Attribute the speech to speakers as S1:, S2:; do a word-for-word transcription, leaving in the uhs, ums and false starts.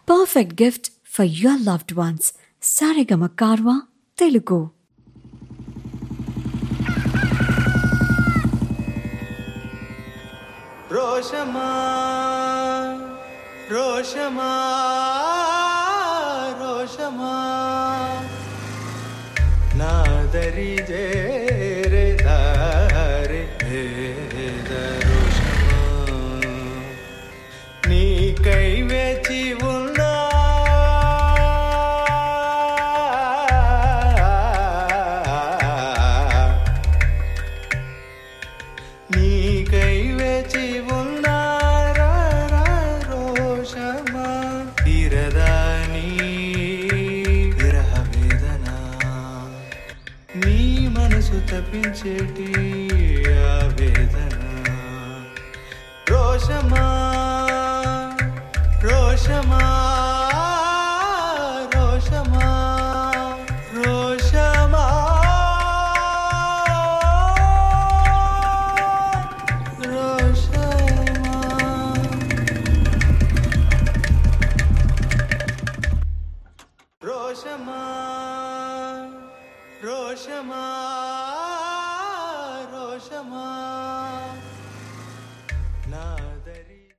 S1: perfect gift for your loved ones. Saregama Karwa Telugu.
S2: రోషమా రోషమా రోషమా నాదరి జేరే దారే రోషమా నీకై వేచి ఉన్నా నీకై వేచి ఉన్నా రోషమా తీరదాని విరహ వేదన నీ మనసు తప్పించేటి ఆవేదన రోషమా రోషమా రోషమా రోషమా రోషమా రోషమా